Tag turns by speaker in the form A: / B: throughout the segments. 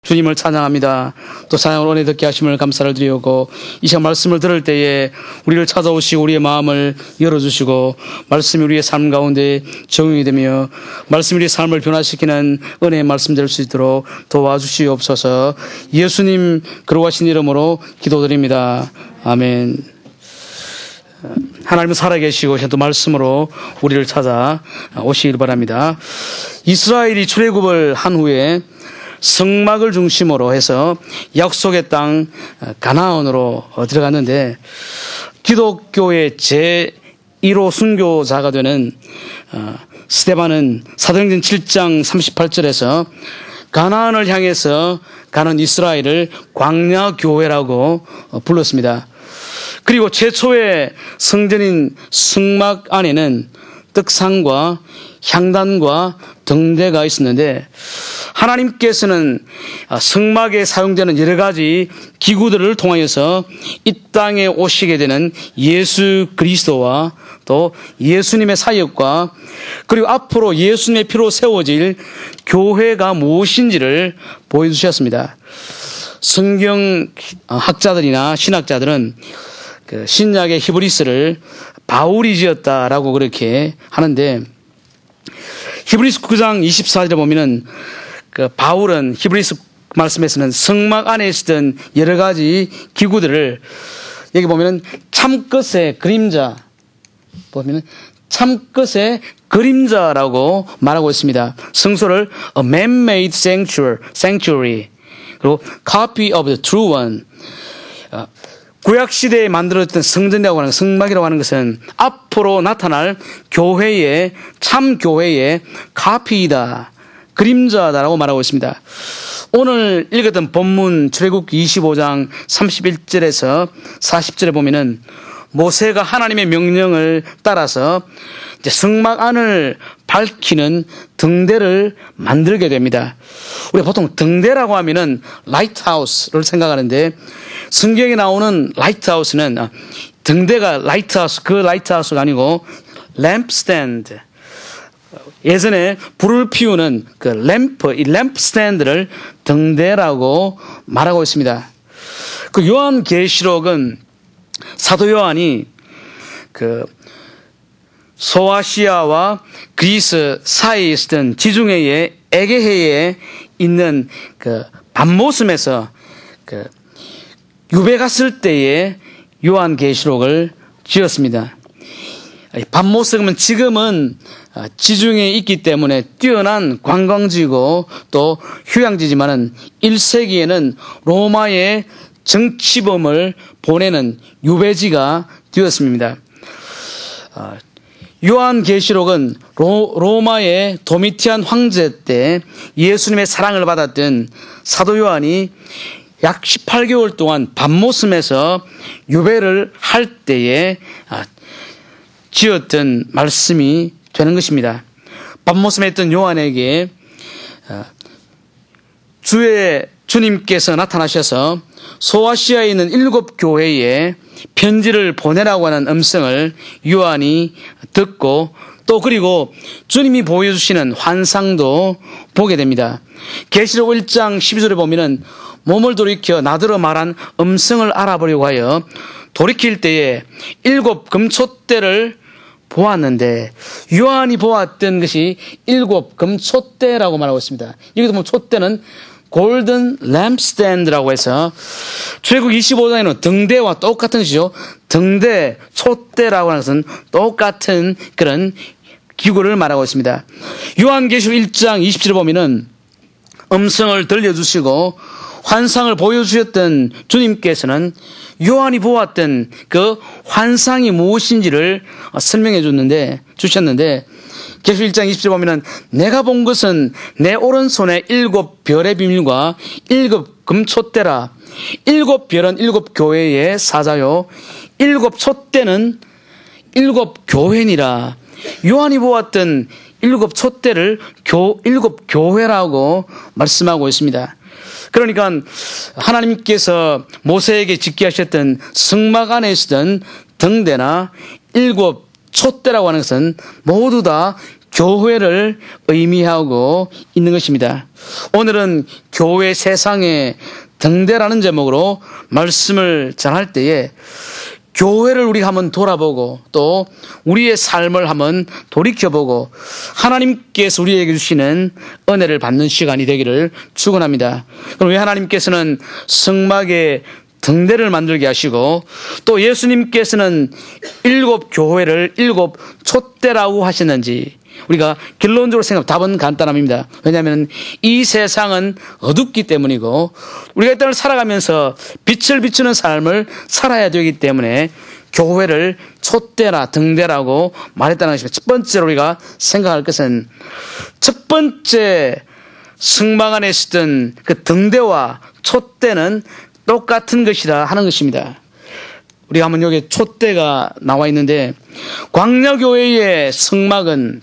A: 주님을 찬양합니다. 또 찬양을 원해 듣게 하심을 감사를 드리고, 이 시간 말씀을 들을 때에 우리를 찾아오시고 우리의 마음을 열어주시고, 말씀이 우리의 삶 가운데 적용이 되며 말씀이 우리의 삶을 변화시키는 은혜의 말씀 될 수 있도록 도와주시옵소서. 예수님 거룩하신 이름으로 기도드립니다. 아멘. 하나님은 살아계시고 또 말씀으로 우리를 찾아 오시길 바랍니다. 이스라엘이 출애굽을 한 후에 성막을 중심으로 해서 약속의 땅 가나안으로 들어갔는데, 기독교의 제1호 순교자가 되는 스데반은 사도행전 7장 38절에서 가나안을 향해서 가는 이스라엘을 광야교회라고 불렀습니다. 그리고 최초의 성전인 성막 안에는 떡상과 향단과 등대가 있었는데, 하나님께서는 성막에 사용되는 여러 가지 기구들을 통하여서 이 땅에 오시게 되는 예수 그리스도와 또 예수님의 사역과, 그리고 앞으로 예수님의 피로 세워질 교회가 무엇인지를 보여주셨습니다. 성경 학자들이나 신학자들은 그 신약의 히브리스를 바울이 지었다라고 그렇게 하는데, 히브리스 9장 24절에 보면은 그 바울은 히브리스 말씀에서는 성막 안에 있었던 여러 가지 기구들을, 여기 보면은 참끝의 그림자, 보면은 참끝의 그림자라고 말하고 있습니다. 성소를 a man-made sanctuary, 그리고 copy of the true one. 구약시대에 만들어졌던 성전이라고 하는, 성막이라고 하는 것은 앞으로 나타날 교회의, 참 교회의 카피이다, 그림자다라고 말하고 있습니다. 오늘 읽었던 본문 출애굽기 25장 31절에서 40절에 보면은 모세가 하나님의 명령을 따라서 이제 성막 안을 밝히는 등대를 만들게 됩니다. 우리가 보통 등대라고 하면은 라이트하우스를 생각하는데, 성경에 나오는 라이트하우스는 등대가 라이트하우스, 그 라이트하우스가 아니고 램프스탠드, 예전에 불을 피우는 그 램프, 이 램프스탠드를 등대라고 말하고 있습니다. 그 요한계시록은 사도 요한이 그 소아시아와 그리스 사이에 있었던 지중해의 에게해에 있는 그 밤모섬에서 그 유배 갔을 때에 요한계시록을 지었습니다. 밤모섬은 지금은 지중해에 있기 때문에 뛰어난 관광지고 또 휴양지지만은 1세기에는 로마의 정치범을 보내는 유배지가 되었습니다. 요한계시록은 로마의 도미티안 황제 때 예수님의 사랑을 받았던 사도 요한이 약 18개월 동안 밤모섬에서 유배를 할 때에 지었던 말씀이 되는 것입니다. 밤모섬에 있던 요한에게 주님께서 나타나셔서 소아시아에 있는 7 교회에 편지를 보내라고 하는 음성을 요한이 듣고, 또 그리고 주님이 보여주시는 환상도 보게 됩니다. 계시록 1장 12절에 보면은 몸을 돌이켜 나더러 말한 음성을 알아보려고 하여 돌이킬 때에 7 금촛대를 보았는데, 요한이 보았던 것이 7 금촛대라고 말하고 있습니다. 여기도 보면 촛대는 골든 램프스탠드라고 해서 출애굽 25장에는 등대와 똑같은 것이죠. 등대, 촛대라고 하는 것은 똑같은 그런 기구를 말하고 있습니다. 요한계시록 1장 20절에 보면은 음성을 들려주시고 환상을 보여주셨던 주님께서는 요한이 보았던 그 환상이 무엇인지를 설명해 주셨는데, 계시록 1장 20절에 보면은 내가 본 것은 내 오른손에 7 별의 비밀과 7 금촛대라. 7 별은 7 교회의 사자요, 7 촛대는 7 교회니라. 요한이 보았던 7 촛대를 7 교회라고 말씀하고 있습니다. 그러니까 하나님께서 모세에게 짓게 하셨던 성막 안에 있었던 등대나 7 촛대라고 하는 것은 모두 다 교회를 의미하고 있는 것입니다. 오늘은 교회 세상의 등대라는 제목으로 말씀을 전할 때에 교회를 우리가 한번 돌아보고 또 우리의 삶을 한번 돌이켜보고 하나님께서 우리에게 주시는 은혜를 받는 시간이 되기를 축원합니다. 그럼 왜 하나님께서는 성막의 등대를 만들게 하시고 또 예수님께서는 7 교회를 7 촛대라고 하셨는지 우리가 결론적으로 생각하면 답은 간단합니다. 왜냐하면 이 세상은 어둡기 때문이고 우리가 이 땅을 살아가면서 빛을 비추는 삶을 살아야 되기 때문에 교회를 촛대라 등대라고 말했다는 것입니다. 첫 번째로 우리가 생각할 것은 첫 번째 성막 안에 있었던 그 등대와 촛대는 똑같은 것이다 하는 것입니다. 우리가 한번 여기 촛대가 나와 있는데 광야교회의 성막은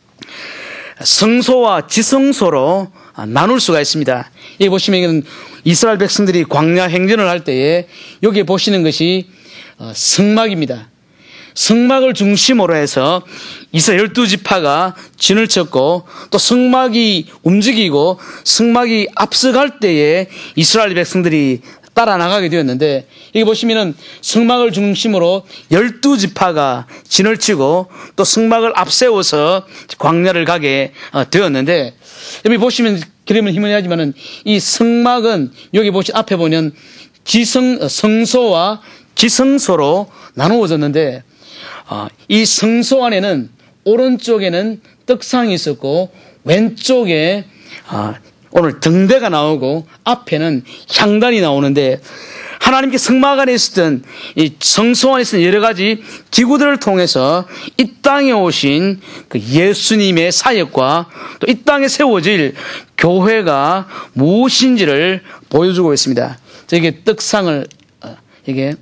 A: 성소와 지성소로 나눌 수가 있습니다. 여기 보시면 이스라엘 백성들이 광야 행전을 할 때에 여기 보시는 것이 성막입니다. 성막을 중심으로 해서 이스라엘 12지파가 진을 쳤고 또 성막이 움직이고 성막이 앞서갈 때에 이스라엘 백성들이 따라 나가게 되었는데 여기 보시면은 성막을 중심으로 12지파가 진을 치고 또 성막을 앞세워서 광야를 가게 되었는데 여기 보시면 그림을 희미하지만은 이 성막은 여기 앞에 보면 성소와 지성소로 나누어졌는데 이 성소 안에는 오른쪽에는 떡상이 있었고 왼쪽에 오늘 등대가 나오고 앞에는 향단이 나오는데 하나님께 성막 안에 있었던 이 성소 안에 있었던 여러 가지 기구들을 통해서 이 땅에 오신 그 예수님의 사역과 또 이 땅에 세워질 교회가 무엇인지를 보여주고 있습니다. 이게 떡상을 이게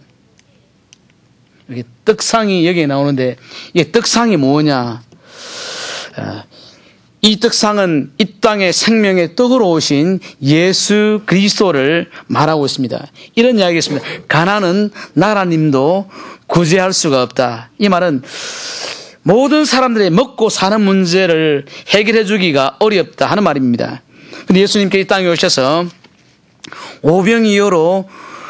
A: 떡상이 여기에 나오는데 이게 떡상이 뭐냐? 이 떡상은 이 땅의 생명의 떡으로 오신 예수 그리스도를 말하고 있습니다. 이런 이야기가 있습니다. 가난은 나라님도 구제할 수가 없다. 이 말은 모든 사람들의 먹고 사는 문제를 해결해 주기가 어렵다 하는 말입니다. 근데 예수님께 이 땅에 오셔서 오병이어로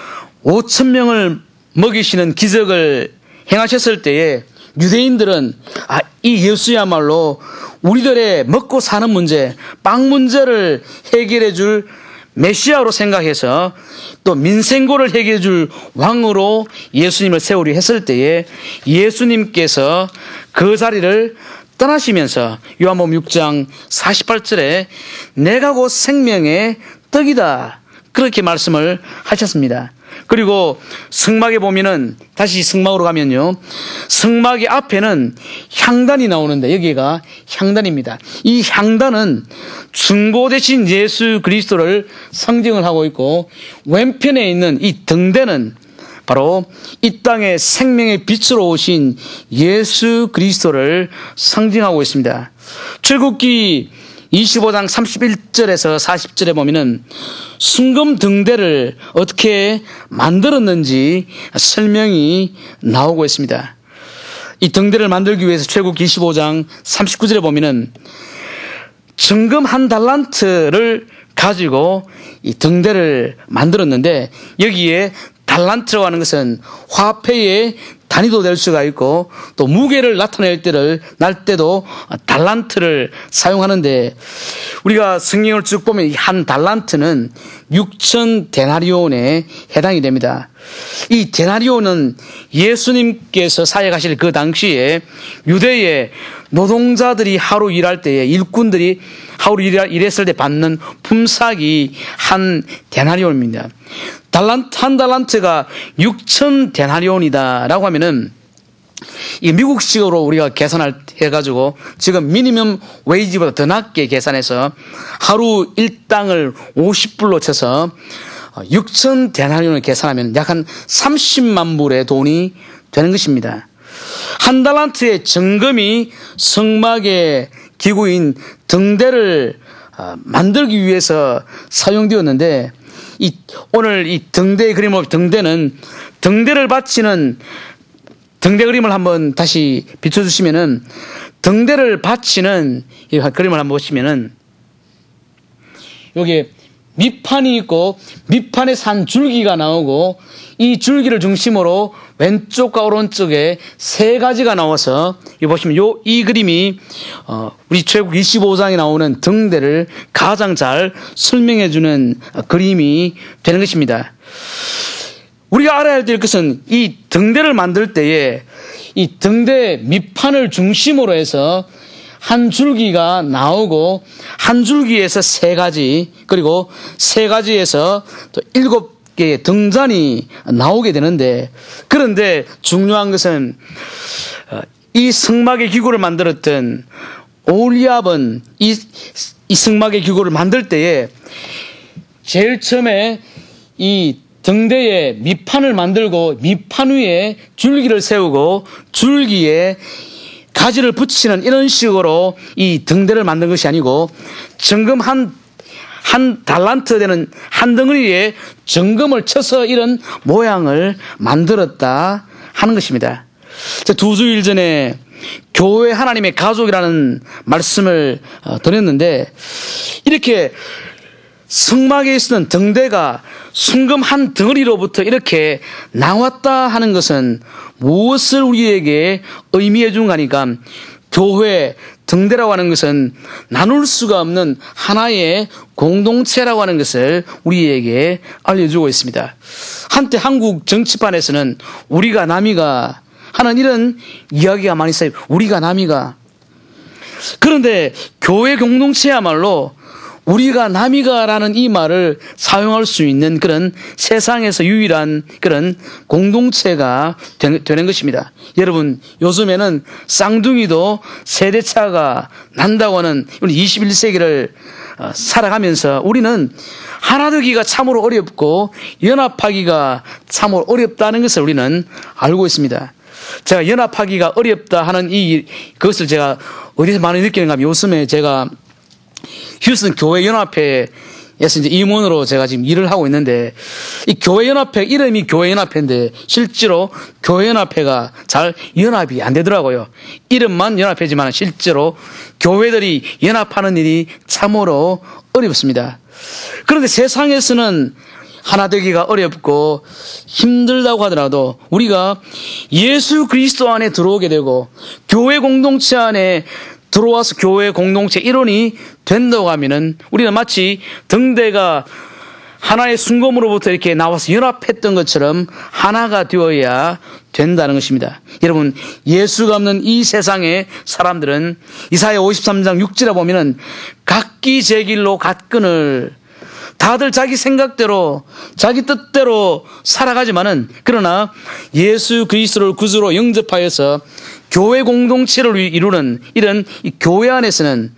A: 5,000명을 먹이시는 기적을 행하셨을 때에 유대인들은 이 예수야말로 우리들의 먹고 사는 문제, 빵 문제를 해결해 줄 메시아로 생각해서 또 민생고를 해결해 줄 왕으로 예수님을 세우려 했을 때에 예수님께서 그 자리를 떠나시면서 요한복음 6장 48절에 내가 곧 생명의 떡이다 그렇게 말씀을 하셨습니다. 그리고 성막에 보면은 다시 성막으로 가면요. 성막의 앞에는 향단이 나오는데 여기가 향단입니다. 이 향단은 중보 대신 예수 그리스도를 상징을 하고 있고 왼편에 있는 이 등대는 바로 이 땅의 생명의 빛으로 오신 예수 그리스도를 상징하고 있습니다. 출애굽기 25장 31절에서 40절에 보면은 순금 등대를 어떻게 만들었는지 설명이 나오고 있습니다. 이 등대를 만들기 위해서 출애굽기 25장 39절에 보면은 정금 1달란트를 가지고 이 등대를 만들었는데 여기에 달란트라고 하는 것은 화폐의 단위도 될 수가 있고 또 무게를 나타낼 때도 달란트를 사용하는데 우리가 성경을 쭉 보면 이 한 달란트는 6천 데나리온에 해당이 됩니다. 이 데나리온은 예수님께서 사역하실 그 당시에 유대의 노동자들이 하루 일할 때에 일꾼들이 하루 일했을 때 받는 품삯이 한 데나리온입니다. 한 달란트가 6천 데나리온이다라고 하면은 이 미국식으로 우리가 계산해가지고 지금 미니멈 웨이지보다 더 낮게 계산해서 하루 일당을 50불로 쳐서 6천 데나리온을 계산하면 약 한 30만 불의 돈이 되는 것입니다. 한 달란트의 정금이 성막의 기구인 등대를 만들기 위해서 사용되었는데 오늘 이 등대의 그림을 등대는 등대를 바치는 등대 그림을 한번 다시 비춰주시면은 등대를 받치는 이 그림을 한번 보시면은 여기 밑판이 있고 밑판에서 한 줄기가 나오고 이 줄기를 중심으로 왼쪽과 오른쪽에 세 가지가 나와서 이 보시면 이 그림이 우리 출애굽 25장에 나오는 등대를 가장 잘 설명해 주는 그림이 되는 것입니다. 우리가 알아야 될 것은 이 등대를 만들 때에 이 등대 밑판을 중심으로 해서 한 줄기가 나오고 한 줄기에서 세 가지 그리고 세 가지에서 또 7개의 등잔이 나오게 되는데, 그런데 중요한 것은 이 성막의 기구를 만들었던 오홀리압은 이 성막의 기구를 만들 때에 제일 처음에 이 등대에 밑판을 만들고 밑판 위에 줄기를 세우고 줄기에 가지를 붙이는 이런 식으로 이 등대를 만든 것이 아니고 정금 한 달란트 되는 한 덩어리에 정금을 쳐서 이런 모양을 만들었다 하는 것입니다. 제가 2주일 전에 교회 하나님의 가족이라는 말씀을 드렸는데, 이렇게 성막에 있었던 등대가 순금 한 덩어리로부터 이렇게 나왔다 하는 것은 무엇을 우리에게 의미해 준 거니까, 교회 등대라고 하는 것은 나눌 수가 없는 하나의 공동체라고 하는 것을 우리에게 알려주고 있습니다. 한때 한국 정치판에서는 우리가 남이가 하는 이런 이야기가 많이 있어요. 우리가 남이가. 그런데 교회 공동체야말로 우리가 남이가라는 이 말을 사용할 수 있는 그런 세상에서 유일한 그런 공동체가 되는 것입니다. 여러분, 요즘에는 쌍둥이도 세대차가 난다고 하는 21세기를 살아가면서 우리는 하나 되기가 참으로 어렵고 연합하기가 참으로 어렵다는 것을 우리는 알고 있습니다. 제가 연합하기가 어렵다 하는 그것을 제가 어디서 많이 느끼는가 하면, 요즘에 제가 휴스턴 교회연합회에서 이제 임원으로 제가 지금 일을 하고 있는데, 이 교회연합회 이름이 교회연합회인데 실제로 교회연합회가 잘 연합이 안 되더라고요. 이름만 연합회지만 실제로 교회들이 연합하는 일이 참으로 어렵습니다. 그런데 세상에서는 하나 되기가 어렵고 힘들다고 하더라도 우리가 예수 그리스도 안에 들어오게 되고 교회 공동체 안에 들어와서 교회 공동체 일원이 된다고 하면은 우리는 마치 등대가 하나의 순금으로부터 이렇게 나와서 연합했던 것처럼 하나가 되어야 된다는 것입니다. 여러분, 예수가 없는 이 세상의 사람들은 이사야 53장 6절에 보면은 각기 제 길로 갔거늘, 다들 자기 생각대로 자기 뜻대로 살아가지만은, 그러나 예수 그리스도를 구주로 영접하여서 교회 공동체를 이루는 이런 이 교회 안에서는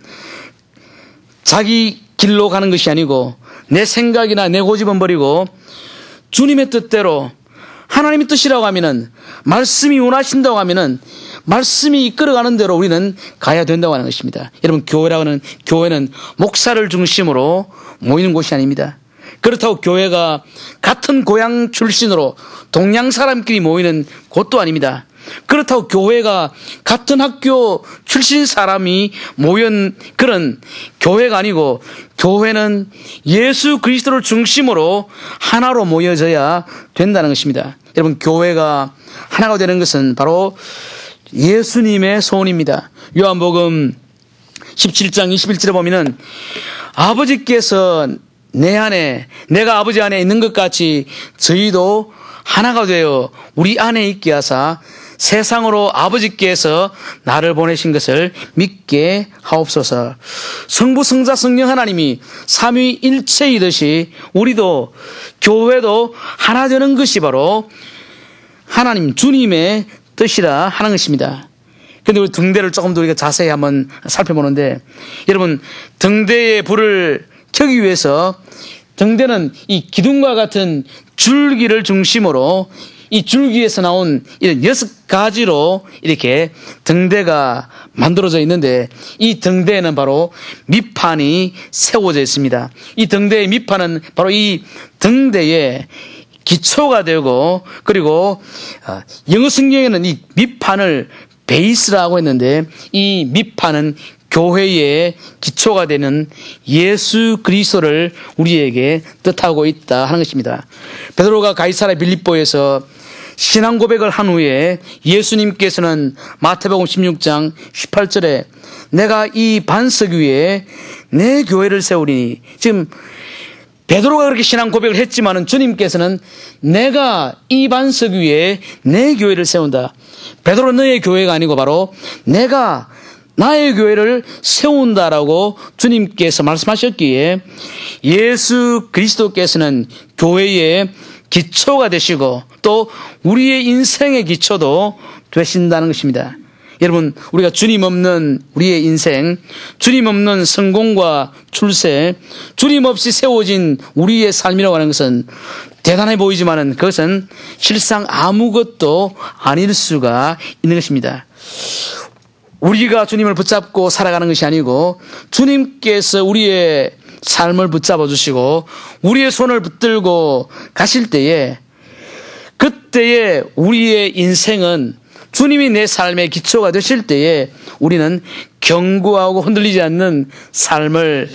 A: 자기 길로 가는 것이 아니고 내 생각이나 내 고집은 버리고 주님의 뜻대로, 하나님의 뜻이라고 하면은, 말씀이 원하신다고 하면은 말씀이 이끌어가는 대로 우리는 가야 된다고 하는 것입니다. 여러분, 교회는 목사를 중심으로 모이는 곳이 아닙니다. 그렇다고 교회가 같은 고향 출신으로 동양 사람끼리 모이는 곳도 아닙니다. 그렇다고 교회가 같은 학교 출신 사람이 모인 그런 교회가 아니고, 교회는 예수 그리스도를 중심으로 하나로 모여져야 된다는 것입니다. 여러분, 교회가 하나가 되는 것은 바로 예수님의 소원입니다. 요한복음 17장 21절에 보면은 아버지께서 내 안에, 내가 아버지 안에 있는 것 같이 저희도 하나가 되어 우리 안에 있게 하사 세상으로 아버지께서 나를 보내신 것을 믿게 하옵소서. 성부, 성자, 성령 하나님이 삼위일체이듯이 우리도, 교회도 하나 되는 것이 바로 하나님, 주님의 뜻이라 하는 것입니다. 그런데 우리 등대를 조금 더 우리가 자세히 한번 살펴보는데, 여러분, 등대의 불을 켜기 위해서 등대는 이 기둥과 같은 줄기를 중심으로 이 줄기에서 나온 이런 6가지로 이렇게 등대가 만들어져 있는데, 이 등대에는 바로 밑판이 세워져 있습니다. 이 등대의 밑판은 바로 이 등대의 기초가 되고, 그리고 영어 성경에는 이 밑판을 베이스라고 했는데 이 밑판은 교회의 기초가 되는 예수 그리스도를 우리에게 뜻하고 있다 하는 것입니다. 베드로가 가이사랴 빌립보에서 신앙 고백을 한 후에 예수님께서는 마태복음 16장 18절에 내가 이 반석 위에 내 교회를 세우리니, 지금 베드로가 그렇게 신앙 고백을 했지만은 주님께서는 내가 이 반석 위에 내 교회를 세운다. 베드로 너의 교회가 아니고 바로 내가 나의 교회를 세운다라고 주님께서 말씀하셨기에 예수 그리스도께서는 교회의 기초가 되시고 또 우리의 인생의 기초도 되신다는 것입니다. 여러분, 우리가 주님 없는 우리의 인생, 주님 없는 성공과 출세, 주님 없이 세워진 우리의 삶이라고 하는 것은 대단해 보이지만은 그것은 실상 아무것도 아닐 수가 있는 것입니다. 우리가 주님을 붙잡고 살아가는 것이 아니고 주님께서 우리의 삶을 붙잡아 주시고 우리의 손을 붙들고 가실 때에, 그때에 우리의 인생은 주님이 내 삶의 기초가 되실 때에 우리는 견고하고 흔들리지 않는 삶을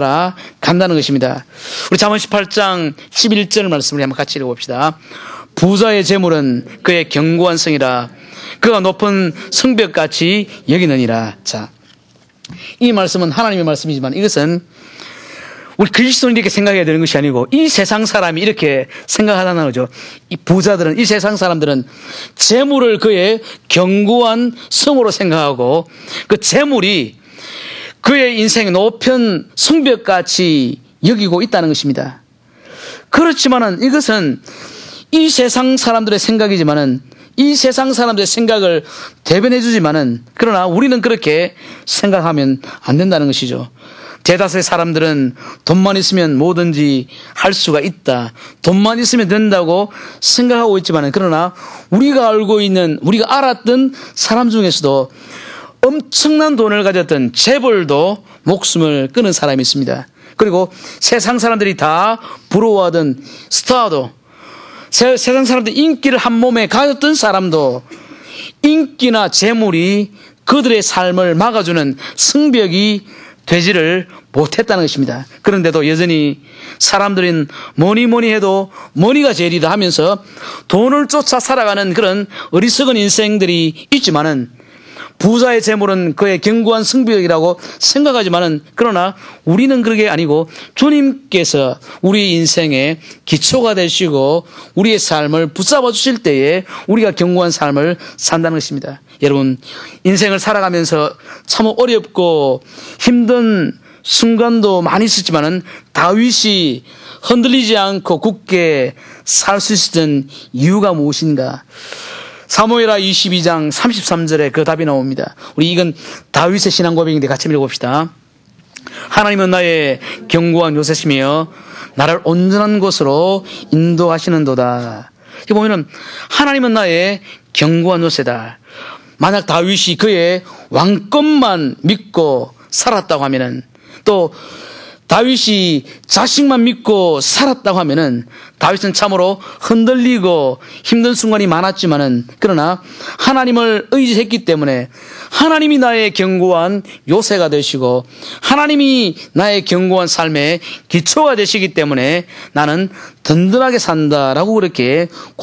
A: 살아간다는 것입니다. 우리 잠언 18장 11절 말씀을 한번 같이 읽어봅시다. 부자의 재물은 그의 견고한 성이라 그가 높은 성벽같이 여기느니라. 자, 이 말씀은 하나님의 말씀이지만 이것은 우리 그리스도인이 이렇게 생각해야 되는 것이 아니고 이 세상 사람이 이렇게 생각하다는 거죠. 이 부자들은, 이 세상 사람들은 재물을 그의 견고한 성으로 생각하고 그 재물이 그의 인생의 높은 성벽같이 여기고 있다는 것입니다. 그렇지만은 이것은 이 세상 사람들의 생각이지만은, 이 세상 사람들의 생각을 대변해 주지만은, 그러나 우리는 그렇게 생각하면 안 된다는 것이죠. 대다수의 사람들은 돈만 있으면 뭐든지 할 수가 있다, 돈만 있으면 된다고 생각하고 있지만은, 그러나 우리가 알고 있는, 우리가 알았던 사람 중에서도 엄청난 돈을 가졌던 재벌도 목숨을 끊은 사람이 있습니다. 그리고 세상 사람들이 다 부러워하던 스타도, 세상 사람들이 인기를 한 몸에 가졌던 사람도 인기나 재물이 그들의 삶을 막아주는 성벽이 되지를 못했다는 것입니다. 그런데도 여전히 사람들은 뭐니 해도 머니가 제일이다 하면서 돈을 쫓아 살아가는 그런 어리석은 인생들이 있지만은, 부자의 재물은 그의 견고한 성벽이라고 생각하지만은, 그러나 우리는 그게 아니고 주님께서 우리 인생의 기초가 되시고 우리의 삶을 붙잡아 주실 때에 우리가 견고한 삶을 산다는 것입니다. 여러분, 인생을 살아가면서 참 어렵고 힘든 순간도 많이 있었지만은 다윗이 흔들리지 않고 굳게 살 수 있었던 이유가 무엇인가? 사무엘하 22장 33절에 그 답이 나옵니다. 우리 이건 다윗의 신앙 고백인데 같이 읽어봅시다. 하나님은 나의 견고한 요새시며 나를 온전한 곳으로 인도하시는도다. 이렇게 보면은 하나님은 나의 견고한 요새다. 만약 다윗이 그의 왕권만 믿고 살았다고 하면은, 또 다윗이 자식만 믿고 살았다고 하면은 다윗은 참으로 흔들리고 힘든 순간이 많았지만은, 그러나 하나님을 의지했기 때문에 하나님이 나의 견고한 요새가 되시고 하나님이 나의 견고한 삶의 기초가 되시기 때문에 나는 든든하게 산다라고 그렇게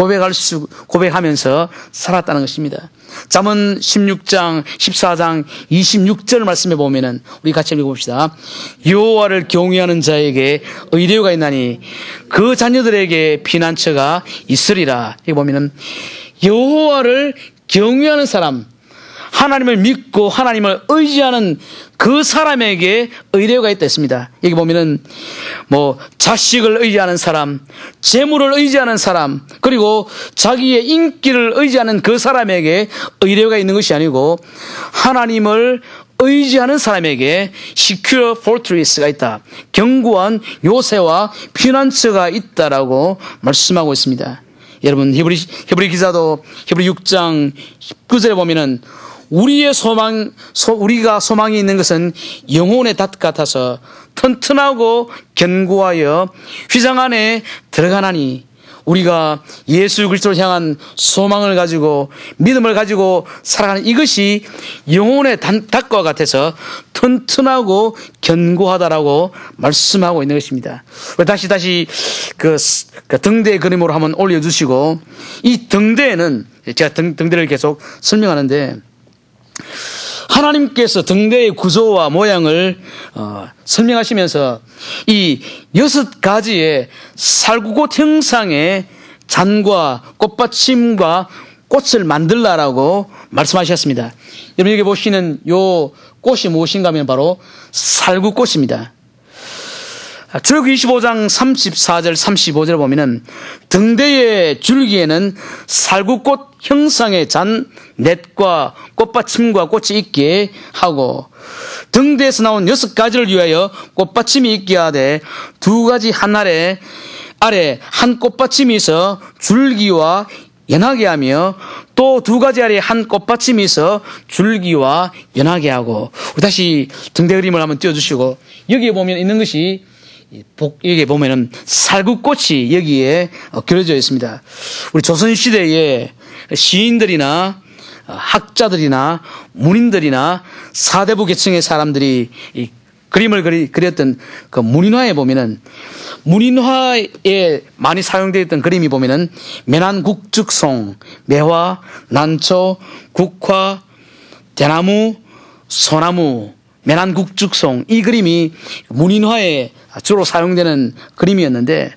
A: 고백하면서 살았다는 것입니다. 잠언 16장 14장 26절 말씀에 보면은 우리 같이 읽어봅시다. 여호와를 경외하는 자에게 의뢰가 있나니 그 자녀들에게 피난처가 있으리라. 여기 보면은 여호와를 경외하는 사람, 하나님을 믿고 하나님을 의지하는 그 사람에게 의뢰가 있다 했습니다. 여기 보면은 자식을 의지하는 사람, 재물을 의지하는 사람, 그리고 자기의 인기를 의지하는 그 사람에게 의뢰가 있는 것이 아니고 하나님을 의지하는 사람에게 secure fortress가 있다, 견고한 요새와 피난처가 있다라고 말씀하고 있습니다. 여러분, 히브리 기자도 히브리 6장 19절에 보면은 우리가 소망이 있는 것은 영혼의 닷 같아서 튼튼하고 견고하여 휘장 안에 들어가나니 우리가 예수 그리스도를 향한 소망을 가지고 믿음을 가지고 살아가는 이것이 영혼의 닭과 같아서 튼튼하고 견고하다라고 말씀하고 있는 것입니다. 다시 그 등대 그림으로 한번 올려주시고, 이 등대에는 제가 등대를 계속 설명하는데, 하나님께서 등대의 구조와 모양을 설명하시면서 이 6가지의 살구꽃 형상의 잔과 꽃받침과 꽃을 만들라라고 말씀하셨습니다. 여러분 여기 보시는 요 꽃이 무엇인가 하면 바로 살구꽃입니다. 출애굽기 25장 34절 35절을 보면은 등대의 줄기에는 살구꽃 형상의 잔 넷과 꽃받침과 꽃이 있게 하고, 등대에서 나온 6가지를 위하여 꽃받침이 있게 하되 2가지 한 아래 한 꽃받침이 있어 줄기와 연하게 하며, 또 2가지 아래에 한 꽃받침이 있어 줄기와 연하게 하고. 다시 등대 그림을 한번 띄워주시고, 여기에 보면 있는 것이, 여기에 보면은 살구꽃이 여기에 그려져 있습니다. 우리 조선시대에 시인들이나 학자들이나 문인들이나 사대부 계층의 사람들이 이 그림을 그렸던 그 문인화에 보면은, 문인화에 많이 사용되어 있던 그림이 보면은 매난국죽송, 매화, 난초, 국화, 대나무, 소나무, 매난국죽송, 이 그림이 문인화에 주로 사용되는 그림이었는데,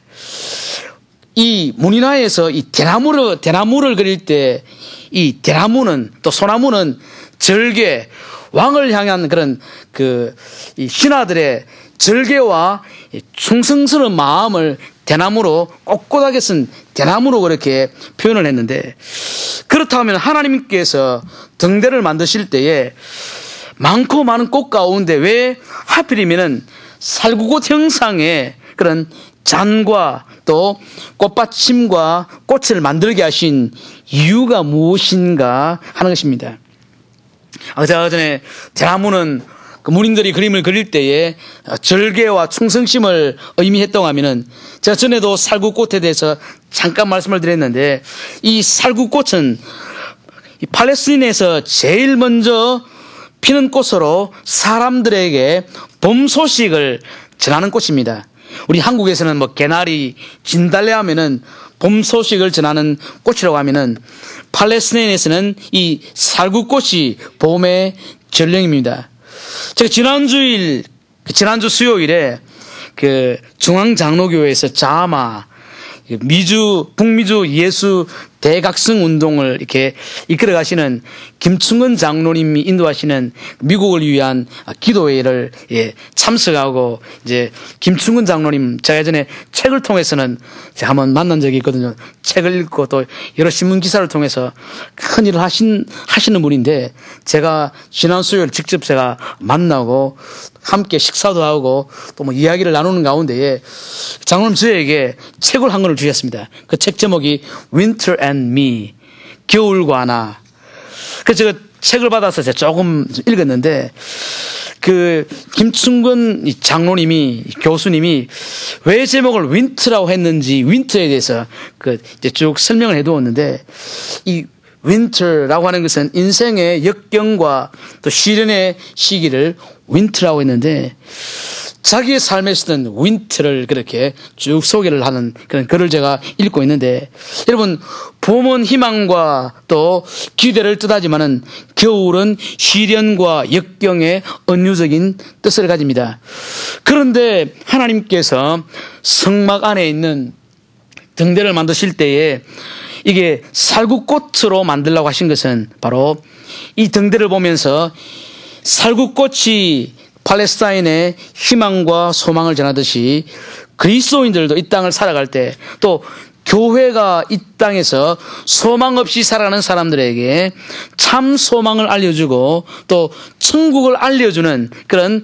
A: 이 문인화에서 이 대나무를 그릴 때 이 대나무는, 또 소나무는 절개, 왕을 향한 그런 이 신하들의 절개와 충성스러운 마음을 대나무로, 꼿꼿하게 쓴 대나무로 그렇게 표현을 했는데, 그렇다면 하나님께서 등대를 만드실 때에 많고 많은 꽃 가운데 왜 하필이면은 살구꽃 형상의 그런 잔과 또 꽃받침과 꽃을 만들게 하신 이유가 무엇인가 하는 것입니다. 제가 전에 대나무는 그 문인들이 그림을 그릴 때에 절개와 충성심을 의미했다고 하면은, 제가 전에도 살구꽃에 대해서 잠깐 말씀을 드렸는데, 이 살구꽃은 이 팔레스타인에서 제일 먼저 피는 꽃으로 사람들에게 봄 소식을 전하는 꽃입니다. 우리 한국에서는 뭐 개나리, 진달래 하면은 봄 소식을 전하는 꽃이라고 하면은, 팔레스타인에서는 이 살구꽃이 봄의 전령입니다. 제가 지난주 수요일에 그 중앙장로교회에서 자마, 북미주 예수 대각성 운동을 이렇게 이끌어 가시는 김충근 장로님이 인도하시는 미국을 위한 기도회를 참석하고, 이제 김충근 장로님 제가 예전에 책을 통해서는 제가 한번 만난 적이 있거든요. 책을 읽고 또 여러 신문 기사를 통해서 큰 일을 하시는 분인데, 제가 지난 수요일 직접 제가 만나고 함께 식사도 하고 또 뭐 이야기를 나누는 가운데에 장로님 저에게 책을 한 권을 주셨습니다. 그 책 제목이 Winter and Me, 겨울과 나. 그래서 제가 책을 받아서 제가 조금 읽었는데, 그 김충근 장로님이, 교수님이 왜 제목을 윈터라고 했는지, 윈터에 대해서 이제 쭉 설명을 해두었는데, 이 윈터라고 하는 것은 인생의 역경과 또 시련의 시기를 윈터라고 했는데, 자기의 삶에서는 윈터를 그렇게 쭉 소개를 하는 그런 글을 제가 읽고 있는데, 여러분, 봄은 희망과 또 기대를 뜻하지만은 겨울은 시련과 역경의 은유적인 뜻을 가집니다. 그런데 하나님께서 성막 안에 있는 등대를 만드실 때에 이게 살구꽃으로 만들려고 하신 것은 바로 이 등대를 보면서 살구꽃이 팔레스타인의 희망과 소망을 전하듯이 그리스도인들도 이 땅을 살아갈 때, 또 교회가 이 땅에서 소망 없이 살아가는 사람들에게 참 소망을 알려주고 또 천국을 알려주는 그런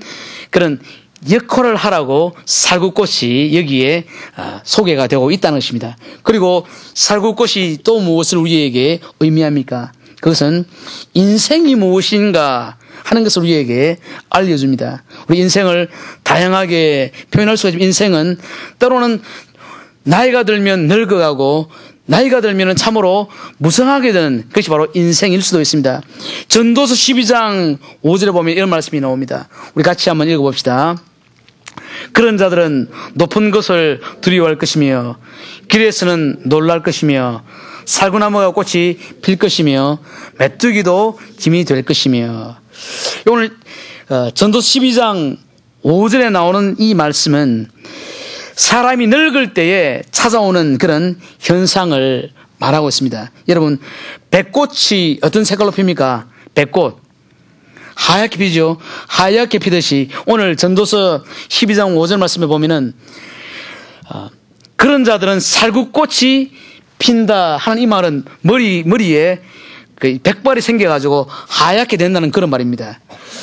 A: 역할을 하라고 살구꽃이 여기에 소개가 되고 있다는 것입니다. 그리고 살구꽃이 또 무엇을 우리에게 의미합니까? 그것은 인생이 무엇인가 하는 것을 우리에게 알려줍니다. 우리 인생을 다양하게 표현할 수가 있지만, 인생은 때로는 나이가 들면 늙어가고 나이가 들면 참으로 무성하게 되는 것이 바로 인생일 수도 있습니다. 전도서 12장 5절에 보면 이런 말씀이 나옵니다. 우리 같이 한번 읽어봅시다. 그런 자들은 높은 것을 두려워할 것이며 길에서는 놀랄 것이며 살구나무가 꽃이 필 것이며 메뚜기도 짐이 될 것이며. 오늘 전도서 12장 5절에 나오는 이 말씀은 사람이 늙을 때에 찾아오는 그런 현상을 말하고 있습니다. 여러분, 백꽃이 어떤 색깔로 핍니까? 백꽃. 하얗게 피죠. 하얗게 피듯이 오늘 전도서 12장 5절 말씀에 보면은 그런 자들은 살구꽃이 핀다 하는 이 말은 머리에 그 백발이 생겨가지고 하얗게 된다는 그런 말입니다.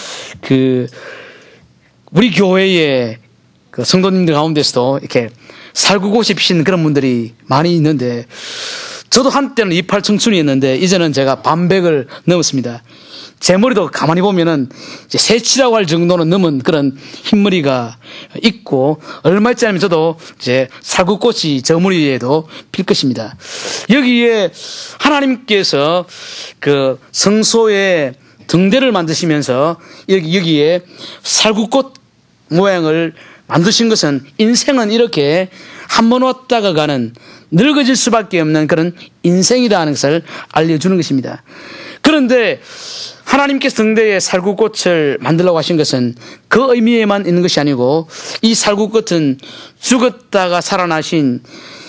A: 우리 교회에 그 성도님들 가운데서도 이렇게 살구꽃이 피신 그런 분들이 많이 있는데, 저도 한때는 이팔 청춘이었는데 이제는 제가 반백을 넘었습니다. 제 머리도 가만히 보면은 이제 새치라고 할 정도는 넘은 그런 흰머리가 있고, 얼마 있지 않으면 저도 이제 살구꽃이 저 머리에도 필 것입니다. 여기에 하나님께서 그 성소에 등대를 만드시면서 여기에 살구꽃 모양을 만드신 것은 인생은 이렇게 한 번 왔다가 가는 늙어질 수밖에 없는 그런 인생이다 하는 것을 알려주는 것입니다. 그런데 하나님께서 등대에 살구꽃을 만들라고 하신 것은 그 의미에만 있는 것이 아니고, 이 살구꽃은 죽었다가 살아나신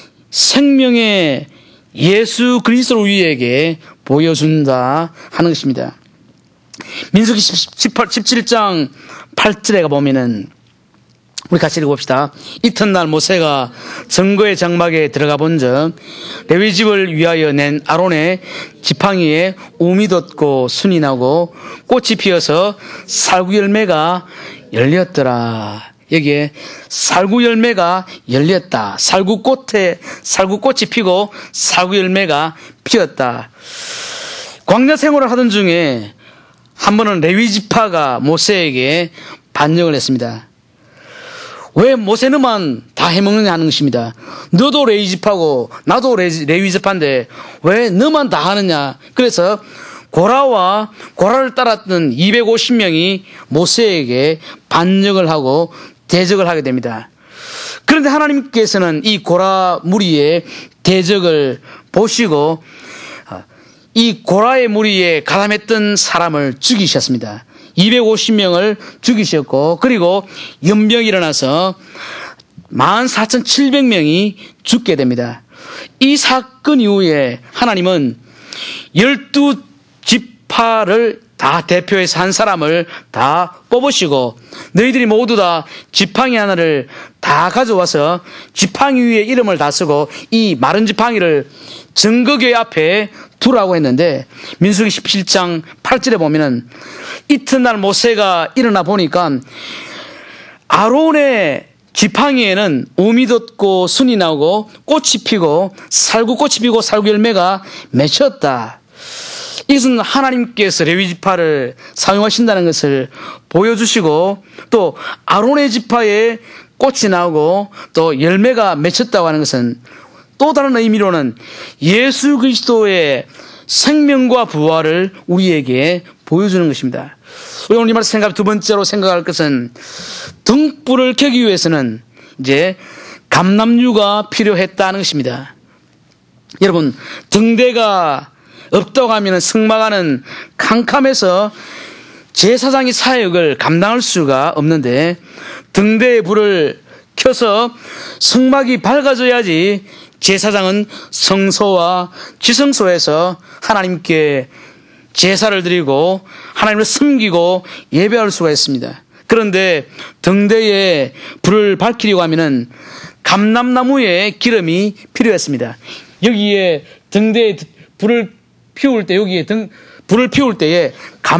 A: 생명의 예수 그리스도를 우리에게 보여준다 하는 것입니다. 민수기 17장 8절에 보면은 우리 같이 읽어봅시다. 이튿날 모세가 증거의 장막에 들어가 본즉 레위 집을 위하여 낸 아론의 지팡이에 우미 돋고 순이 나고 꽃이 피어서 살구 열매가 열렸더라. 여기에 살구 열매가 열렸다. 살구꽃이 피고 살구 열매가 피었다. 광야 생활을 하던 중에 한 번은 레위 지파가 모세에게 반역을 했습니다. 왜 모세는만 다 해먹느냐 하는 것입니다. 너도 레위 지파고 나도 레위 지파인데 왜 너만 다 하느냐. 그래서 고라를 따랐던 250명이 모세에게 반역을 하고 대적을 하게 됩니다. 그런데 하나님께서는 이 고라 무리의 대적을 보시고 이 고라의 무리에 가담했던 사람을 죽이셨습니다. 250명을 죽이셨고, 그리고 연병이 일어나서 14,700명이 죽게 됩니다. 이 사건 이후에 하나님은 12지파를 다 대표해서 한 사람을 다 뽑으시고, 너희들이 모두 다 지팡이 하나를 다 가져와서 지팡이 위에 이름을 다 쓰고 이 마른 지팡이를 증거교회 앞에 두라고 했는데, 민수기 17장 8절에 보면은 이튿날 모세가 일어나 보니까 아론의 지팡이에는 우미 돋고 순이 나오고 꽃이 피고 살구꽃이 피고 살구 열매가 맺혔다. 이것은 하나님께서 레위 지파를 사용하신다는 것을 보여주시고, 또 아론의 지파에 꽃이 나오고 또 열매가 맺혔다고 하는 것은 또 다른 의미로는 예수 그리스도의 생명과 부활을 우리에게 보여주는 것입니다. 우리 오늘 이 말씀 두 번째로 생각할 것은, 등불을 켜기 위해서는 이제 감람류가 필요했다는 것입니다. 여러분, 등대가 없다고 하면 성막안은 캄캄해서 제사장이 사역을 감당할 수가 없는데, 등대에 불을 켜서 성막이 밝아져야지 제사장은 성소와 지성소에서 하나님께 제사를 드리고 하나님을 섬기고 예배할 수가 있습니다. 그런데 등대에 불을 밝히려고 하면은 감람나무의 기름이 필요했습니다. 여기에 등대에 불을 피울 때에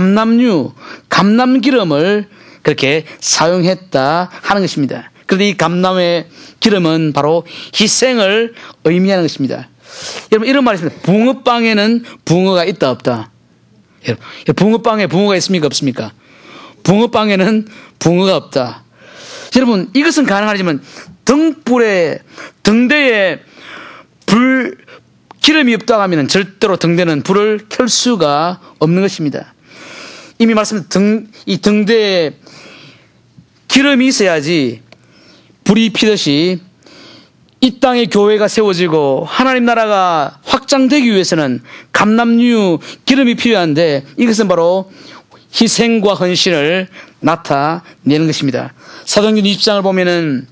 A: 감람기름을 그렇게 사용했다 하는 것입니다. 그런데 이 감람의 기름은 바로 희생을 의미하는 것입니다. 여러분, 이런 말이 있습니다. 붕어빵에는 붕어가 있다 없다? 붕어빵에 붕어가 있습니까 없습니까? 붕어빵에는 붕어가 없다. 여러분, 이것은 가능하지만 등대에 기름이 없다고 하면 절대로 등대는 불을 켤 수가 없는 것입니다. 이미 말씀드린 이 등대에 기름이 있어야지 불이 피듯이 이 땅에 교회가 세워지고 하나님 나라가 확장되기 위해서는 감람류 기름이 필요한데 이것은 바로 희생과 헌신을 나타내는 것입니다. 사도행전 20장을 보면은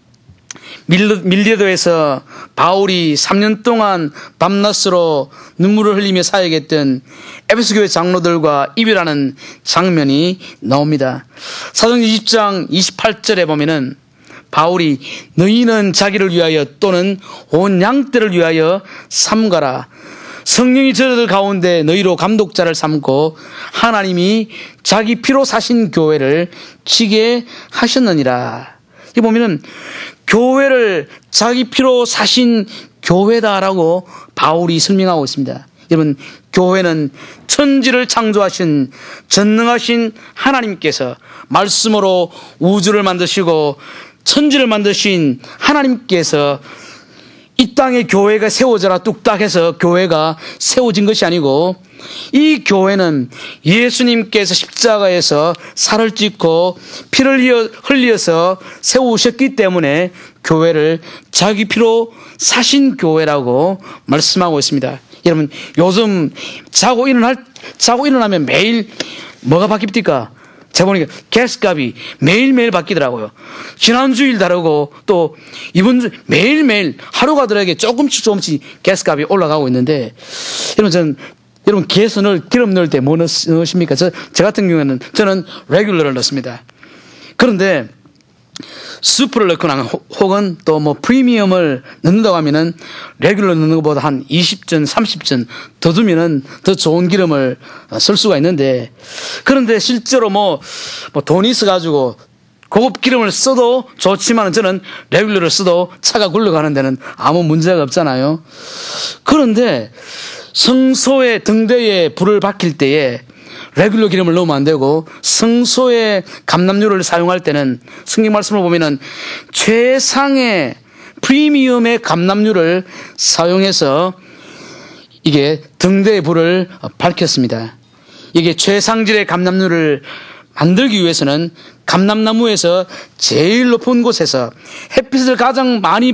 A: 밀레도에서 바울이 3년 동안 밤낮으로 눈물을 흘리며 사역했던 에베소 교회 장로들과 이별하는 장면이 나옵니다. 사도행전 20장 28절에 보면은 바울이 너희는 자기를 위하여 또는 온 양떼를 위하여 삼가라. 성령이 저들 가운데 너희로 감독자를 삼고 하나님이 자기 피로 사신 교회를 치게 하셨느니라. 이 보면은 교회를 자기 피로 사신 교회다라고 바울이 설명하고 있습니다. 여러분, 교회는 천지를 창조하신 전능하신 하나님께서 말씀으로 우주를 만드시고 천지를 만드신 하나님께서 이 땅에 교회가 세워져라 뚝딱 해서 교회가 세워진 것이 아니고 이 교회는 예수님께서 십자가에서 살을 찢고 피를 흘려서 세우셨기 때문에 교회를 자기 피로 사신 교회라고 말씀하고 있습니다. 여러분, 요즘 자고 일어나면 매일 뭐가 바뀝니까? 제가 보니까 가스값이 매일매일 바뀌더라고요. 지난주일 다르고 또 이번 주 매일매일 하루가 들어가게 조금씩 가스값이 올라가고 있는데 여러분 기름 넣을 때 뭐 넣으십니까? 저 같은 경우에는 저는 레귤러를 넣습니다. 그런데 수프를 넣거나 혹은 또 뭐 프리미엄을 넣는다고 하면은 레귤러 넣는 것보다 한 20전, 30전 더 두면은 더 좋은 기름을 쓸 수가 있는데, 그런데 실제로 뭐 돈이 있어가지고 고급 기름을 써도 좋지만 저는 레귤러를 써도 차가 굴러가는 데는 아무 문제가 없잖아요. 그런데 성소의 등대에 불을 밝힐 때에 레귤러 기름을 넣으면 안 되고 성소의 감람유를 사용할 때는 성경 말씀을 보면은 최상의 프리미엄의 감람유를 사용해서 이게 등대의 불을 밝혔습니다. 이게 최상질의 감람유를 만들기 위해서는 감람나무에서 제일 높은 곳에서 햇빛을 가장 많이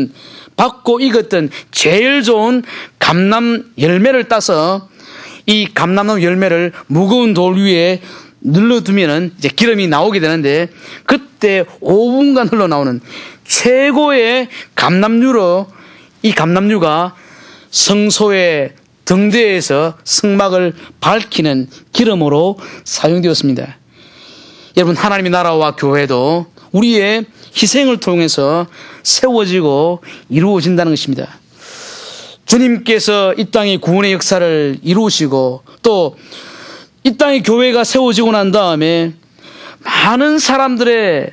A: 받고 익었던 제일 좋은 감람 열매를 따서 이 감람나무 열매를 무거운 돌 위에 눌러두면은 이제 기름이 나오게 되는데, 그때 5분간 흘러나오는 최고의 감람유로 이 감람유가 성소의 등대에서 성막을 밝히는 기름으로 사용되었습니다. 여러분, 하나님의 나라와 교회도 우리의 희생을 통해서 세워지고 이루어진다는 것입니다. 주님께서 이 땅의 구원의 역사를 이루시고 또 이 땅의 교회가 세워지고 난 다음에 많은 사람들의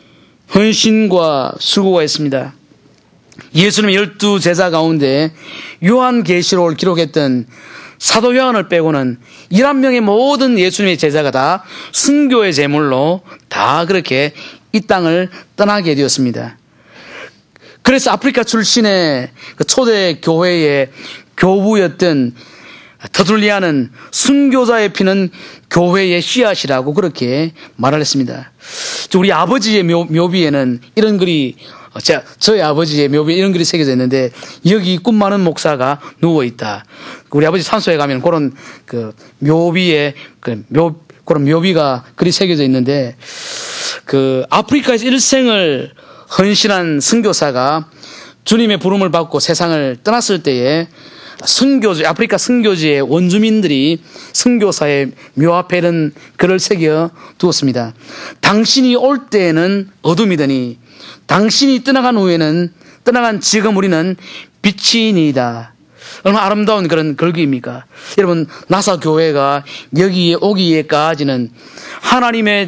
A: 헌신과 수고가 있습니다. 예수님의 12제자 가운데 요한계시록을 기록했던 사도 요한을 빼고는 11명의 모든 예수님의 제자가 다 순교의 제물로 다 그렇게 이 땅을 떠나게 되었습니다. 그래서 아프리카 출신의 그 초대 교회의 교부였던 터툴리아는 순교자의 피는 교회의 씨앗이라고 그렇게 말을 했습니다. 우리 아버지의 묘비에는 이런 글이, 저희 아버지의 묘비에 이런 글이 새겨져 있는데, 여기 꿈 많은 목사가 누워있다. 우리 아버지 산소에 가면 그런 그 묘비에 그런 묘비가 글이 새겨져 있는데, 그 아프리카에서 일생을 헌신한 선교사가 주님의 부름을 받고 세상을 떠났을 때에 아프리카 선교지의 원주민들이 선교사의 묘 앞에 이런 글을 새겨 두었습니다. 당신이 올 때에는 어둠이더니 당신이 떠나간 지금 우리는 빛이니이다. 얼마나 아름다운 그런 글귀입니까? 여러분, 나사 교회가 여기에 오기에까지는 하나님의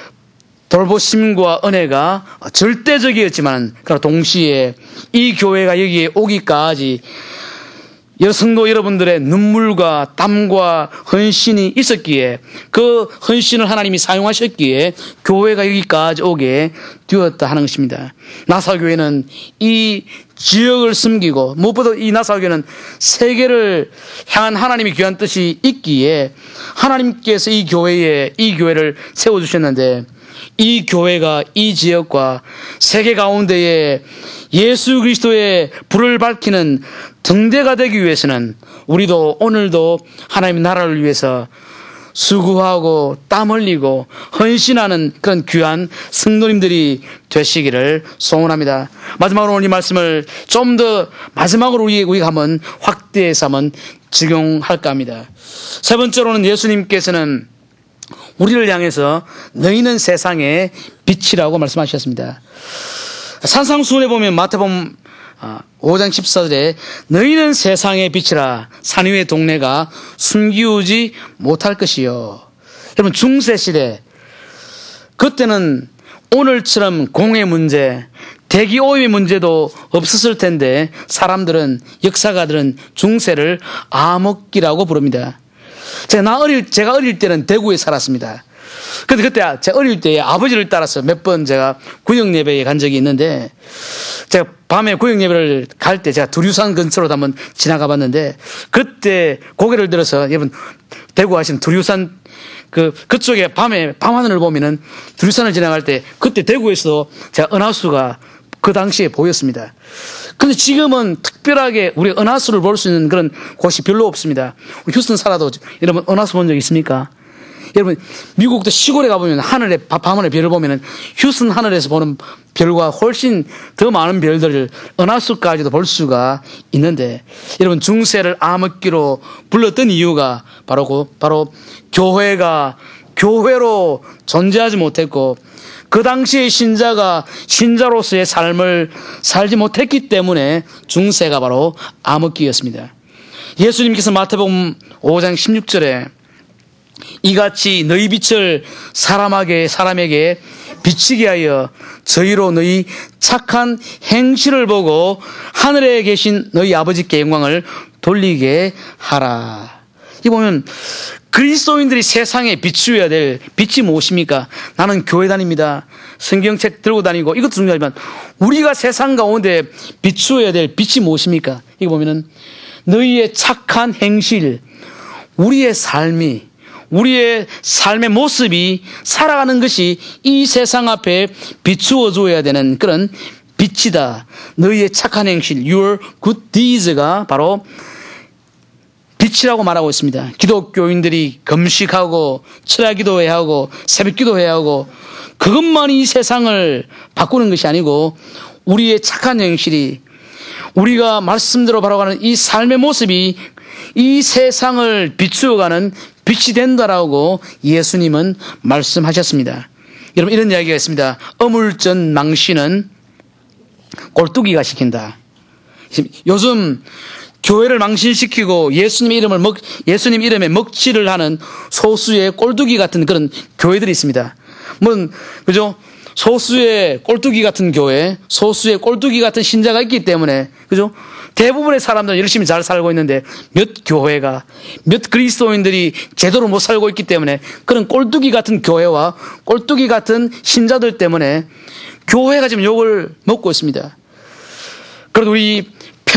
A: 돌보심과 은혜가 절대적이었지만, 그러나 동시에 이 교회가 여기에 오기까지 성도 여러분들의 눈물과 땀과 헌신이 있었기에 그 헌신을 하나님이 사용하셨기에 교회가 여기까지 오게 되었다 하는 것입니다. 나사교회는 이 지역을 섬기고 무엇보다 이 나사교회는 세계를 향한 하나님의 귀한 뜻이 있기에 하나님께서 이 교회를 세워주셨는데 이 교회가 이 지역과 세계 가운데에 예수 그리스도의 불을 밝히는 등대가 되기 위해서는 우리도 오늘도 하나님의 나라를 위해서 수고하고 땀 흘리고 헌신하는 그런 귀한 성도님들이 되시기를 소원합니다. 마지막으로 오늘 이 말씀을 좀 더 마지막으로 우리가 한번 확대해서 한번 적용할까 합니다. 세 번째로는 예수님께서는 우리를 향해서 너희는 세상의 빛이라고 말씀하셨습니다. 산상수훈에 보면 마태복음 5장 14절에 너희는 세상의 빛이라 산 위의 동네가 숨기우지 못할 것이요. 여러분 중세시대 그때는 오늘처럼 공해 문제, 대기오염의 문제도 없었을 텐데 사람들은 역사가들은 중세를 암흑기라고 부릅니다. 제가 어릴 때는 대구에 살았습니다. 근데 그때 제가 어릴 때에 아버지를 따라서 몇 번 제가 구역 예배에 간 적이 있는데 제가 밤에 구역 예배를 갈 때 제가 두류산 근처로 한번 지나가 봤는데 그때 고개를 들어서 여러분 대구 하시는 두류산 그쪽에 밤에 밤하늘을 보면은 두류산을 지나갈 때 그때 대구에서 제가 은하수가 그 당시에 보였습니다. 근데 지금은 특별하게 우리 은하수를 볼 수 있는 그런 곳이 별로 없습니다. 휴스턴 살아도 여러분 은하수 본 적 있습니까? 여러분 미국도 시골에 가보면 하늘에 밤하늘의 별을 보면은 휴스턴 하늘에서 보는 별과 훨씬 더 많은 별들을 은하수까지도 볼 수가 있는데 여러분 중세를 암흑기로 불렀던 이유가 바로 교회가 교회로 존재하지 못했고 그 당시의 신자가 신자로서의 삶을 살지 못했기 때문에 중세가 바로 암흑기였습니다. 예수님께서 마태복음 5장 16절에 이같이 너희 빛을 사람에게 비치게 하여 저희로 너희 착한 행실을 보고 하늘에 계신 너희 아버지께 영광을 돌리게 하라. 이 보면 그리스도인들이 세상에 비추어야 될 빛이 무엇입니까? 나는 교회 다닙니다. 성경책 들고 다니고 이것도 중요하지만 우리가 세상 가운데 비추어야 될 빛이 무엇입니까? 이거 보면은 너희의 착한 행실, 우리의 삶의 모습이 살아가는 것이 이 세상 앞에 비추어 줘야 되는 그런 빛이다. 너희의 착한 행실, your good deeds가 바로 빛이라고 말하고 있습니다. 기독교인들이 금식하고 철야기도해야 하고 새벽기도해야 하고 그것만이 이 세상을 바꾸는 것이 아니고 우리의 착한 행실이 우리가 말씀대로 바라가는 이 삶의 모습이 이 세상을 비추어가는 빛이 된다라고 예수님은 말씀하셨습니다. 여러분 이런 이야기가 있습니다. 어물전 망신은 꼴뚜기가 시킨다. 요즘 교회를 망신시키고 예수님 이름에 먹칠을 하는 소수의 꼴뚜기 같은 그런 교회들이 있습니다. 그죠? 소수의 꼴뚜기 같은 교회, 소수의 꼴뚜기 같은 신자가 있기 때문에, 그죠? 대부분의 사람들은 열심히 잘 살고 있는데 몇 그리스도인들이 제대로 못 살고 있기 때문에 그런 꼴뚜기 같은 교회와 꼴뚜기 같은 신자들 때문에 교회가 지금 욕을 먹고 있습니다. 그래도 우리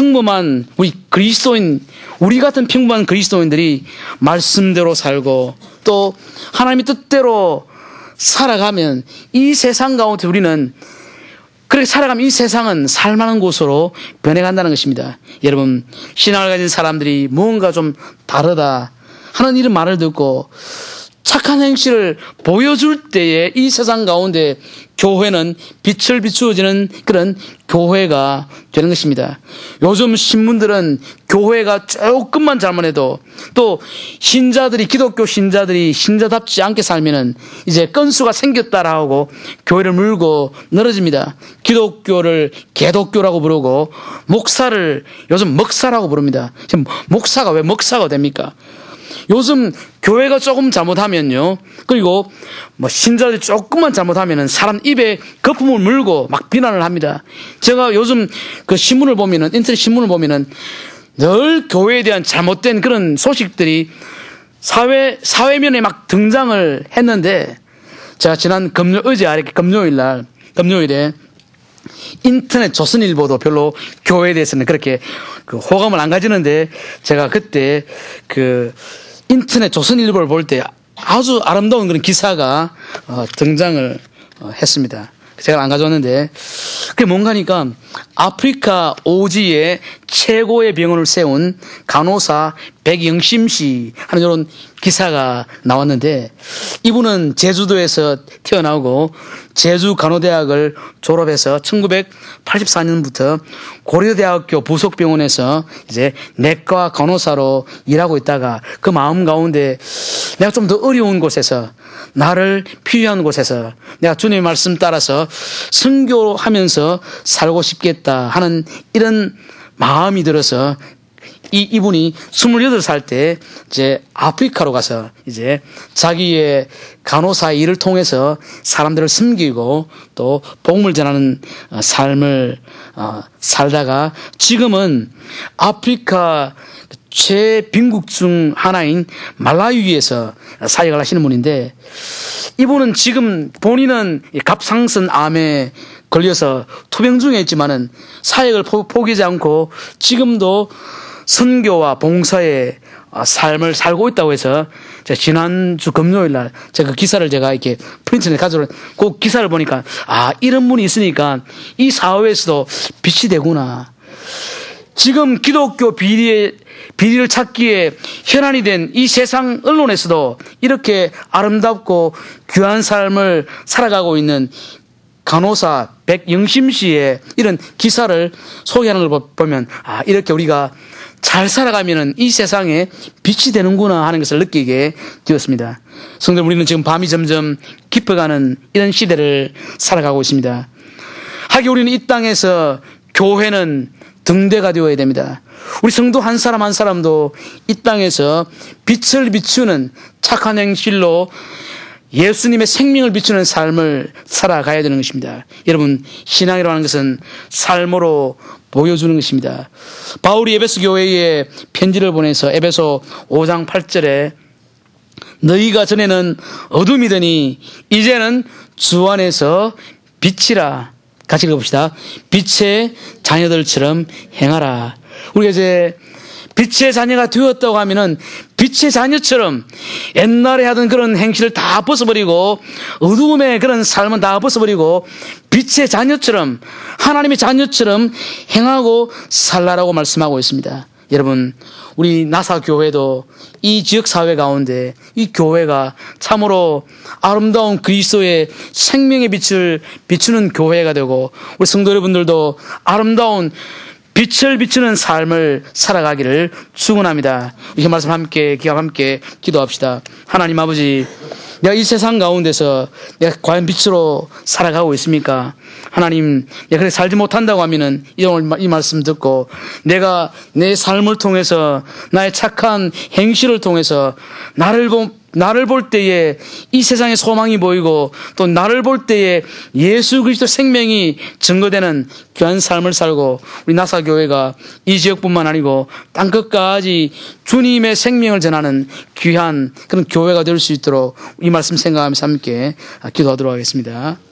A: 같은 평범한 그리스도인들이 말씀대로 살고 또 하나님의 뜻대로 살아가면 이 세상 가운데 우리는 그렇게 살아가면 이 세상은 살만한 곳으로 변해간다는 것입니다. 여러분 신앙을 가진 사람들이 무언가 좀 다르다 하는 이런 말을 듣고 착한 행실을 보여줄 때에 이 세상 가운데 교회는 빛을 비추어지는 그런 교회가 되는 것입니다. 요즘 신문들은 교회가 조금만 잘못해도 또 기독교 신자들이 신자답지 않게 살면은 이제 건수가 생겼다라고 교회를 물고 늘어집니다. 기독교를 개독교라고 부르고 목사를 요즘 먹사라고 부릅니다. 지금 목사가 왜 먹사가 됩니까? 요즘 교회가 조금 잘못하면요. 그리고 신자들이 조금만 잘못하면은 사람 입에 거품을 물고 막 비난을 합니다. 제가 요즘 그 신문을 보면은 인터넷 신문을 보면은 늘 교회에 대한 잘못된 그런 소식들이 사회면에 막 등장을 했는데, 제가 지난 금요일에 인터넷 조선일보도 별로 교회에 대해서는 그렇게 호감을 안 가지는데, 제가 그때 인터넷 조선일보를 볼 때 아주 아름다운 그런 기사가 등장을 했습니다. 제가 안 가져왔는데, 그게 뭔가니까 아프리카 오지에 최고의 병원을 세운 간호사 백영심 씨 하는 이런 기사가 나왔는데, 이분은 제주도에서 태어나고 제주간호대학을 졸업해서 1984년부터 고려대학교 부속병원에서 이제 내과 간호사로 일하고 있다가 그 마음 가운데 내가 좀 더 어려운 곳에서, 나를 필요한 곳에서 내가 주님의 말씀 따라서 선교하면서 살고 싶겠다 하는 이런 마음이 들어서 이분이 28살 때 이제 아프리카로 가서 이제 자기의 간호사 일을 통해서 사람들을 섬기고 또 복음을 전하는 삶을 살다가 지금은 아프리카 최빈국 중 하나인 말라위에서 사역을 하시는 분인데, 이분은 지금 본인은 갑상선 암에 걸려서 투병 중에 있지만은 사역을 포기하지 않고 지금도 선교와 봉사의 삶을 살고 있다고 해서, 제가 지난주 금요일 날 제가 그 기사를 제가 이렇게 프린트에 가져온, 그 기사를 보니까 이런 분이 있으니까 이 사회에서도 빛이 되구나. 지금 기독교 비리를 찾기에 혈안이 된 이 세상 언론에서도 이렇게 아름답고 귀한 삶을 살아가고 있는 간호사 백영심 씨의 이런 기사를 소개하는 걸 보면, 이렇게 우리가 잘 살아가면은 이 세상에 빛이 되는구나 하는 것을 느끼게 되었습니다. 성도, 우리는 지금 밤이 점점 깊어가는 이런 시대를 살아가고 있습니다. 하기 우리는 이 땅에서 교회는 등대가 되어야 됩니다. 우리 성도 한 사람 한 사람도 이 땅에서 빛을 비추는 착한 행실로 예수님의 생명을 비추는 삶을 살아가야 되는 것입니다. 여러분, 신앙이라고 하는 것은 삶으로 보여주는 것입니다. 바울이 에베소 교회에 편지를 보내서 에베소 5장 8절에 너희가 전에는 어둠이더니 이제는 주 안에서 빛이라. 같이 읽어봅시다. 빛의 자녀들처럼 행하라. 우리가 이제 빛의 자녀가 되었다고 하면은 빛의 자녀처럼 옛날에 하던 그런 행실을 다 벗어버리고 어두움의 그런 삶은 다 벗어버리고 빛의 자녀처럼, 하나님의 자녀처럼 행하고 살라라고 말씀하고 있습니다. 여러분, 우리 나사교회도 이 지역사회 가운데 이 교회가 참으로 아름다운 그리스도의 생명의 빛을 비추는 교회가 되고, 우리 성도 여러분들도 아름다운 빛을 비추는 삶을 살아가기를 축원합니다. 이 말씀 함께 기와 함께 기도합시다. 하나님 아버지, 내가 이 세상 가운데서 내가 과연 빛으로 살아가고 있습니까? 하나님, 내가 그렇게 살지 못한다고 하면은 이 말씀 듣고 내가 내 삶을 통해서 나의 착한 행실을 통해서 나를 볼 때에 이 세상에 소망이 보이고 또 나를 볼 때에 예수 그리스도 생명이 증거되는 귀한 삶을 살고, 우리 나사교회가 이 지역뿐만 아니고 땅끝까지 주님의 생명을 전하는 귀한 그런 교회가 될 수 있도록 이 말씀 생각하면서 함께 기도하도록 하겠습니다.